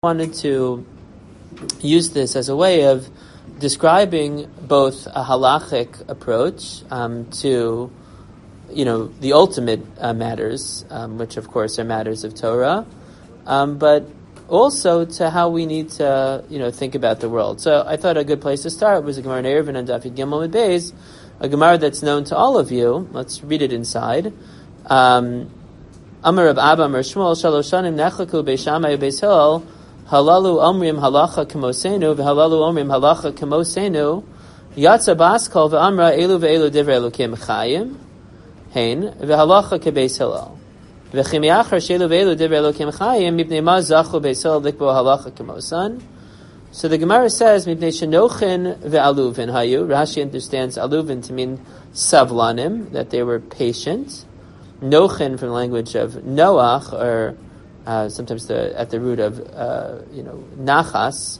wanted to use this as a way of describing both a halachic approach to, the ultimate matters, which of course are matters of Torah, but also to how we need to, think about the world. So I thought a good place to start was a Gemara in Eruvin and Daf Gimel Amud Beis, a Gemara that's known to all of you. Let's read it inside. Amar Rav Abba Amar Shmuel Shalosh Shanim Nechlaku Beis Shammai Beis Hillel Halalu Omrim Halacha Kamosenu v'Halalu Omrim Halacha Kamosenu Yatsa Baskol v'Amra Elu v'Elu Divrei Elokim Chayim Hein v'Halacha Kebeis Hillel v'Chim Yachar Shelu v'Elu Divrei Elokim Chayim Mipnei Ma Zachu Beis Hillel Likbo Halacha Kamosan. So the Gemara says Mipnei Shenochin v'Aluvin Hayu. Rashi understands Aluvin to mean Savlanim, that they were patient. Nochin from the language of Noach, or sometimes at the root of nachas,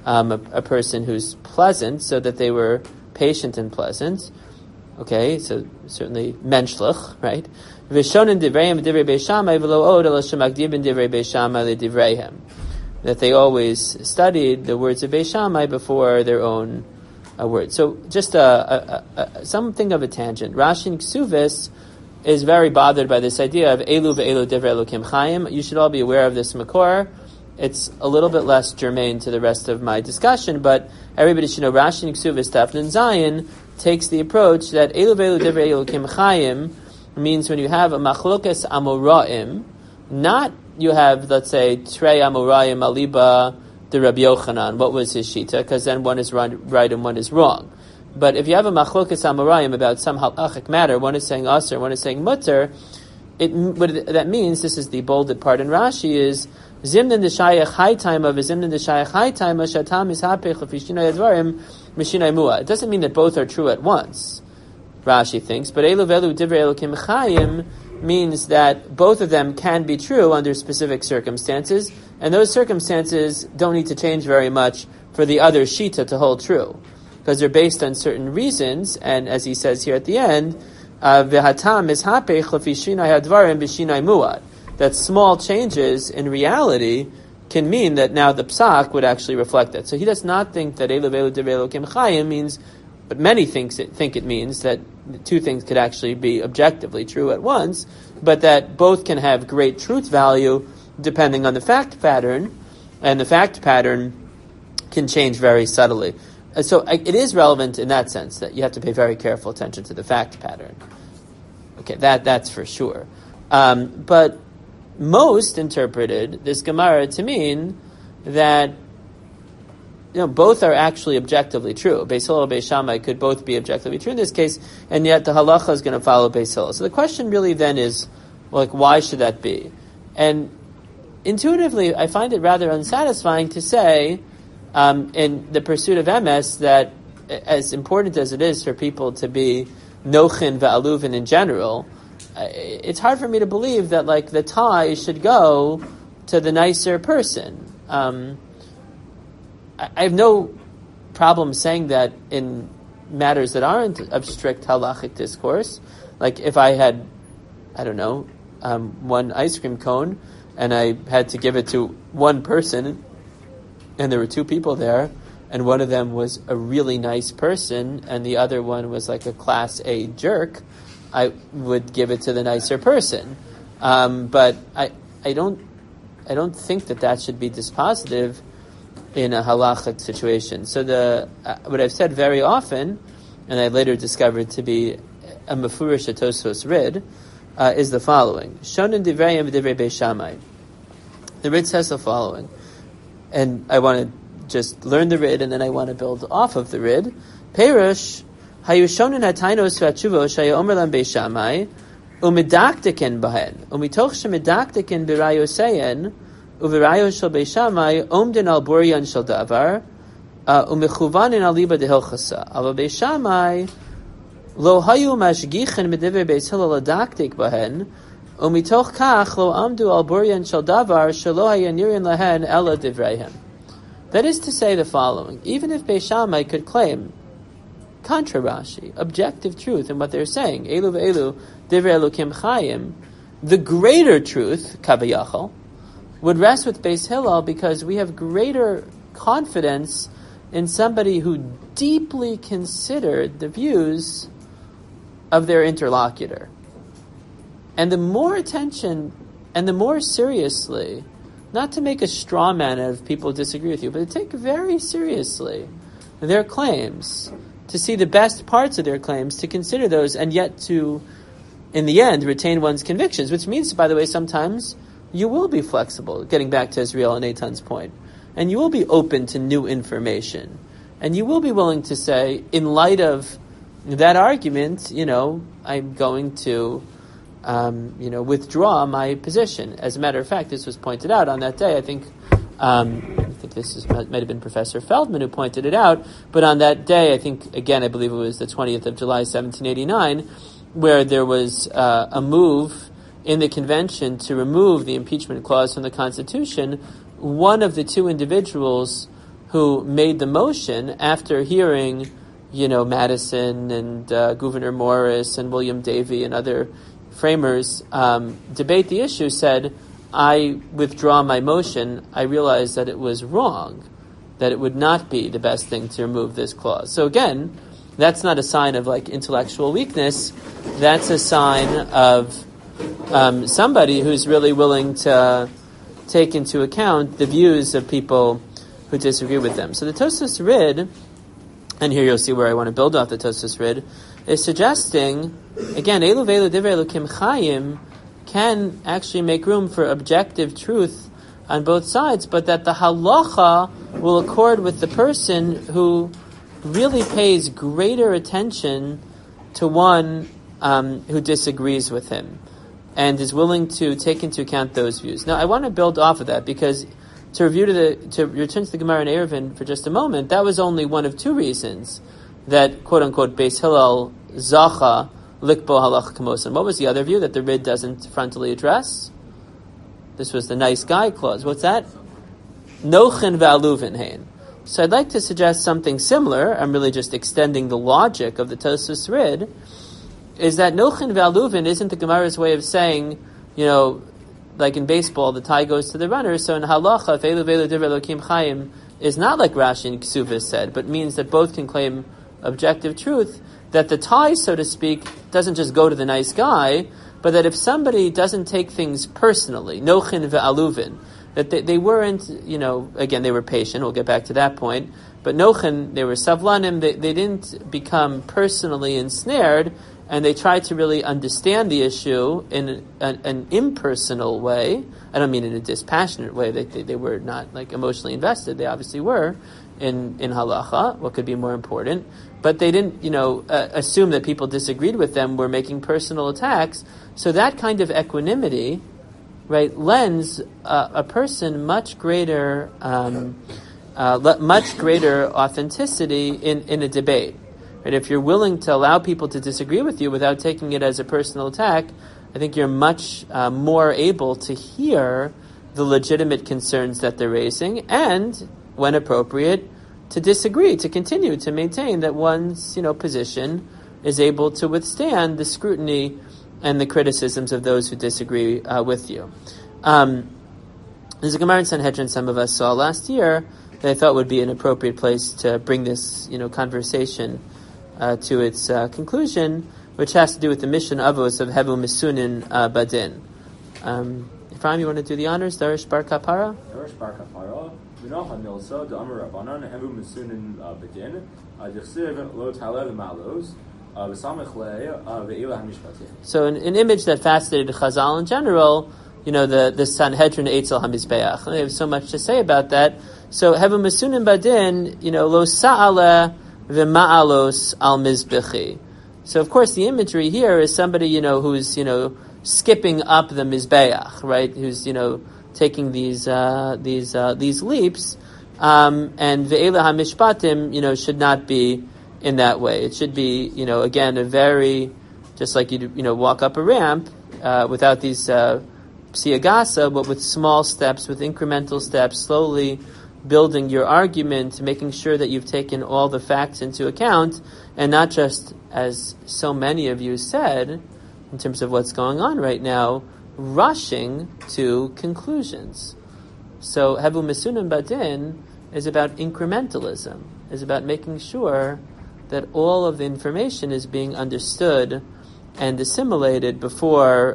a person who's pleasant, so that they were patient and pleasant. Okay, so certainly menschlich, right? V'shonin divrayim v'divrei Beis Shammai v'lo od ala shemagdibin divrei Beis Shammai l'divrayim. That they always studied the words of Beis Shammai before their own words. So just something of a tangent. Rashi in Ksuvis is very bothered by this idea of Elu ve'elu divrei Elokim Chayim. You should all be aware of this makor. It's a little bit less germane to the rest of my discussion, but everybody should know Rashi in Ksuvis Daf Nun Zayin takes the approach that Elu ve'elu divrei Elokim Chayim means when you have a machlokas amoraim, not you have, let's say, Trei Amoraim Aliba the Rabbi Yochanan. What was his shita? Because then one is right and one is wrong. But if you have a machlokas amoraim about some halachic matter, one is saying asr, one is saying mutter, what that means, this is the bolded part in Rashi, is zimnin d'shayach high time of zimnin d'shayach high time of shatam is hapech l'fishinay advarim mishinay mua. It doesn't mean that both are true at once, Rashi thinks, but elu velu divrei Elokim Chayim means that both of them can be true under specific circumstances, and those circumstances don't need to change very much for the other shita to hold true, because they're based on certain reasons, and as he says here at the end, v'hatam is hapech lefi shinai hadvarim b'shinai muad, that small changes in reality can mean that now the psak would actually reflect that. So he does not think that Elu v'Elu divrei Elokim Chayim means, but many think it means that two things could actually be objectively true at once, but that both can have great truth value depending on the fact pattern, and the fact pattern can change very subtly. So it is relevant in that sense that you have to pay very careful attention to the fact pattern. Okay, that's for sure. But most interpreted this Gemara to mean that both are actually objectively true. Beis Hillel and Beis Shammai could both be objectively true in this case, and yet the halacha is going to follow Beis Hillel. So the question really then is, why should that be? And intuitively, I find it rather unsatisfying to say, in the pursuit of emes, that as important as it is for people to be nochin ve'aluvin in general, it's hard for me to believe that the tie should go to the nicer person. I have no problem saying that in matters that aren't of strict halachic discourse. Like if I had, one ice cream cone and I had to give it to one person and there were two people there and one of them was a really nice person and the other one was like a class A jerk, I would give it to the nicer person. But I don't think that should be dispositive in a halachic situation. So what I've said very often, and I later discovered to be a mefurish Tosfos Rid, is the following: Shonin divrayim v'divrei Beis Shammai. The Rid says the following, and I want to just learn the Rid, and then I want to build off of the Rid. Perush hayu shonin hatainos v'atshuvos shaya omer lam Beis Shammai umidaktiken bahen umitoch shemidaktiken b'rayoseyen uv'rayo shel Beis Shammai omden al boryan shel davar umechuvanin al liba dehilchasa. Ava Beis Shammai lo hayu mashgichen medivrei Beis Hillel ladaktik bahen umitoch kach lo amdu al boryan shel davar shelo haya nirin lahen ela divreihem. That is to say the following: even if Beis Shammai could claim contra Rashi objective truth in what they're saying, elu ve'elu divrei Elokim Chayim, the greater truth kavayachal would rest with Beis Hillel because we have greater confidence in somebody who deeply considered the views of their interlocutor. And the more attention and the more seriously, not to make a straw man of people who disagree with you, but to take very seriously their claims, to see the best parts of their claims, to consider those, and yet to, in the end, retain one's convictions, which means, by the way, sometimes you will be flexible, getting back to Israel and Eitan's point, and you will be open to new information, and you will be willing to say, in light of that argument, I'm going to withdraw my position. As a matter of fact, this was pointed out on that day. I think this might have been Professor Feldman who pointed it out. But on that day, I believe it was the 20th of July, 1789, where there was a move in the convention to remove the impeachment clause from the Constitution. One of the two individuals who made the motion, after hearing, Madison and Gouverneur Morris and William Davey and other framers debate the issue, said, I withdraw my motion. I realized that it was wrong, that it would not be the best thing to remove this clause. So again, that's not a sign of intellectual weakness. That's a sign of somebody who's really willing to take into account the views of people who disagree with them. So the Tosfos Rid, and here you'll see where I want to build off the Tosfos Rid, is suggesting, again, Elu Velu Divrei Elokim Chayim can actually make room for objective truth on both sides, but that the halacha will accord with the person who really pays greater attention to one who disagrees with him and is willing to take into account those views. Now, I want to build off of that because to return to the Gemara in Eruvin for just a moment, that was only one of two reasons that, quote unquote, Beis Hillel zacha likbo halach kamosan. What was the other view that the Rid doesn't frontally address? This was the nice guy clause. What's that? Nochen ve'aluvin hein. So I'd like to suggest something similar. I'm really just extending the logic of the Tosfos Rid. Is that Nochen ve'aluvin isn't the Gemara's way of saying, like in baseball, the tie goes to the runner. So in halacha, ve'elu ve'elu divrei Elokim Chayim is not like Rashi and Ksuvas said, but means that both can claim objective truth, that the tie, so to speak, doesn't just go to the nice guy, but that if somebody doesn't take things personally, nochin ve'aluvin, that they weren't, again, they were patient, we'll get back to that point, but nochin, they were savlanim, they didn't become personally ensnared, and they tried to really understand the issue in an impersonal way. I don't mean in a dispassionate way. They were not emotionally invested. They obviously were in halacha, what could be more important. But they didn't, assume that people disagreed with them, were making personal attacks. So that kind of equanimity, right, lends a person much greater authenticity in a debate. Right? If you're willing to allow people to disagree with you without taking it as a personal attack, I think you're much more able to hear the legitimate concerns that they're raising, and, when appropriate, to disagree, to continue to maintain that one's position is able to withstand the scrutiny and the criticisms of those who disagree with you. There's a Gemara in Sanhedrin some of us saw last year that I thought would be an appropriate place to bring this conversation to its conclusion, which has to do with the mission avos of Hevu Misunin Badin. Ephraim, you want to do the honors? Darish Bar Kapara? Darish Bar Kapara. V'nocha Nilsa, D'Amar Rabbanan, Hevu Misunin Badin, D'chsiv Lo Taleh Malos, V'samech Le, Ve'ila HaMishpatim. So an image that fascinated Chazal in general, the Sanhedrin Eitzel HaMizbeach. They have so much to say about that. So Hevu Misunin Badin, Lo Sa'ale V'ma'alos Al Mizbechi. So, of course, the imagery here is somebody, who's, skipping up the Mizbeach, right? Who's, taking these leaps. And Ve'ela HaMishpatim, should not be in that way. It should be, again, a very, just like you walk up a ramp, without these, psiagasa, but with small steps, with incremental steps, slowly building your argument, making sure that you've taken all the facts into account, and not just, as so many of you said, in terms of what's going on right now, rushing to conclusions. So Hevu Misunim Badin is about incrementalism, is about making sure that all of the information is being understood and assimilated before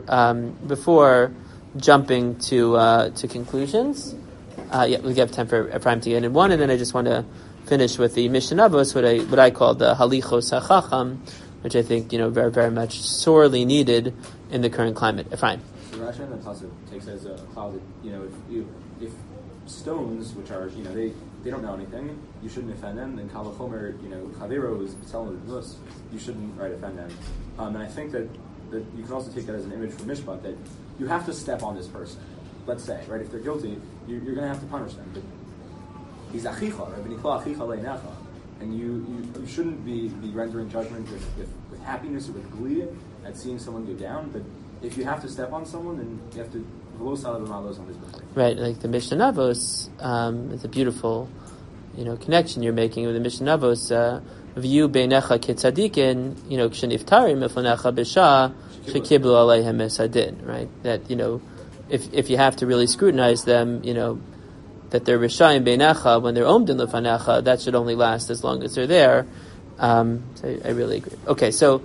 jumping to conclusions. We have time for Ephraim to get in one, and then I just want to finish with the Mishnah Avos, what I call the Halichos HaChacham, which I think very very much sorely needed in the current climate. Ephraim. So Rashi and the Pasuk takes as a cloud that if stones, which are they don't know anything, you shouldn't offend them. Then Kal Vachomer, Chavero is telling the Nus, you shouldn't offend them. And I think that you can also take that as an image from Mishpat, that you have to step on this person. Let's say, right, if they're guilty, you're going to have to punish them. But he's achicha, right? And you shouldn't be rendering judgment with happiness or with glee at seeing someone go down. But if you have to step on someone, then you have to v'lo salav v'malos on this person. Right, like the Mishnah Avos, it's a beautiful, connection you're making with the Mishnah Avos. V'yu beinecha ketzadikin, k'sheniftarim miflanecha b'shah shekiblu aleihem esadin. Right, that if you have to really scrutinize them, that they're rishayim beinecha when they're omdin lefanecha, that should only last as long as they're there. So I really agree. Okay, so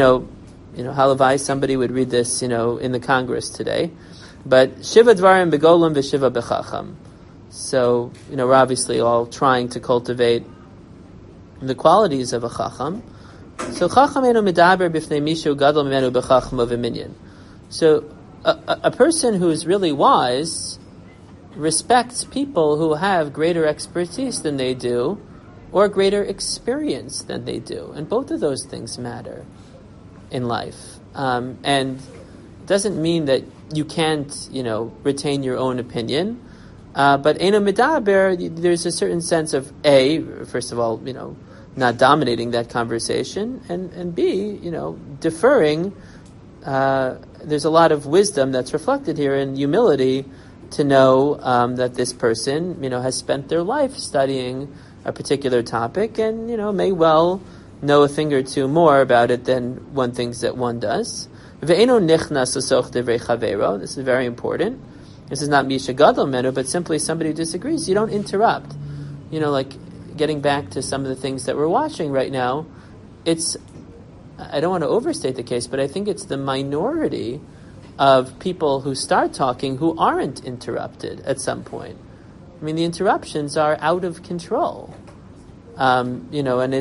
halavai, somebody would read this, in the Congress today. But Shiva Dvarim Begolim V'Shiva Bechacham. So, we're obviously all trying to cultivate the qualities of a Chacham. So, Chacham Eno Medaber B'fnei Mishu Gadol Mimenu B'Chacham of a Minyan. So, a person who is really wise respects people who have greater expertise than they do, or greater experience than they do. And both of those things matter in life. And it doesn't mean that you can't, retain your own opinion. But Eno Medaber, there's a certain sense of first of all, not dominating that conversation, and B, deferring. There's a lot of wisdom that's reflected here in humility to know that this person, has spent their life studying a particular topic and, may well know a thing or two more about it than one thinks that one does. Ve'eno nichnas l'soch devrei chavero. This is very important. This is not misha gadol menu, but simply somebody who disagrees. You don't interrupt. Like getting back to some of the things that we're watching right now, I don't want to overstate the case, but I think it's the minority of people who start talking who aren't interrupted at some point. I mean, the interruptions are out of control. And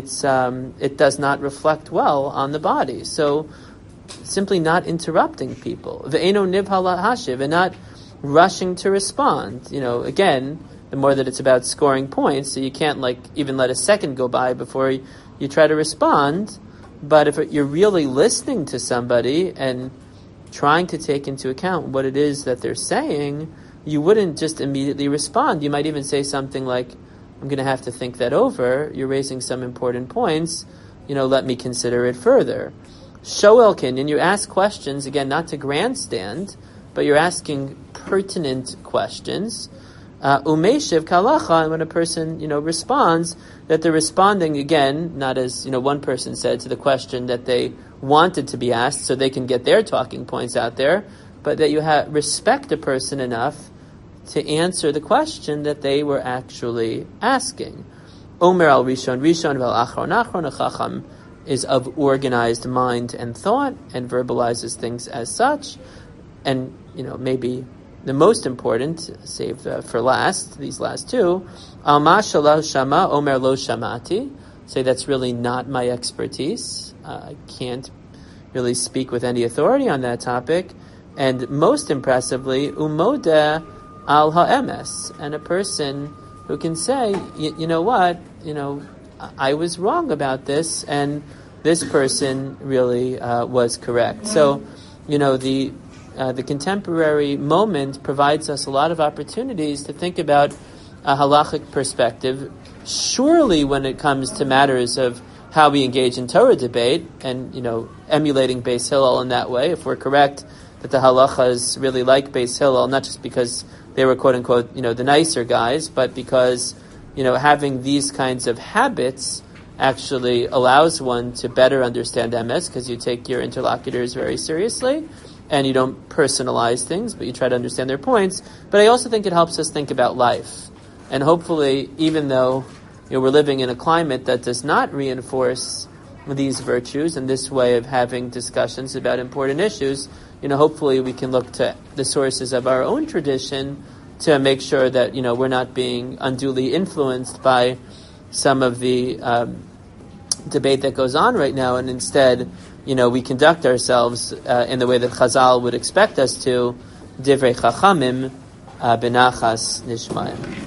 it does not reflect well on the body. So, simply not interrupting people. Ve'eno nibhala hashiv, and not rushing to respond. Again, the more that it's about scoring points, so you can't even let a second go by before you try to respond. But if you're really listening to somebody and trying to take into account what it is that they're saying, you wouldn't just immediately respond. You might even say something like, I'm going to have to think that over. You're raising some important points. Let me consider it further. Shoel Kinyan, you ask questions, again, not to grandstand, but you're asking pertinent questions. Umeshiv kalacha, and when a person, responds, that they're responding, again, not as, one person said, to the question that they wanted to be asked so they can get their talking points out there, but that you respect a person enough to answer the question that they were actually asking. Omer al Rishon vel achron a chacham is of organized mind and thought and verbalizes things as such. And, maybe the most important, save for last, these last two, Alma shalal shama omer lo shamati, say that's really not my expertise. I can't really speak with any authority on that topic. And most impressively, umodeh al ha'emes, and a person who can say, you know what, I was wrong about this, and this person really was correct. So, the contemporary moment provides us a lot of opportunities to think about a halachic perspective. Surely, when it comes to matters of how we engage in Torah debate, and emulating Beis Hillel in that way, if we're correct that the halacha is really like Beis Hillel, not just because they were quote unquote the nicer guys, but because having these kinds of habits actually allows one to better understand emes, because you take your interlocutors very seriously. and you don't personalize things, but you try to understand their points. But I also think it helps us think about life. And hopefully, even though we're living in a climate that does not reinforce these virtues and this way of having discussions about important issues, hopefully we can look to the sources of our own tradition to make sure that, we're not being unduly influenced by some of the debate that goes on right now, and instead, we conduct ourselves in the way that Chazal would expect us to, Divrei Chachamim, Benachas Nishmayim.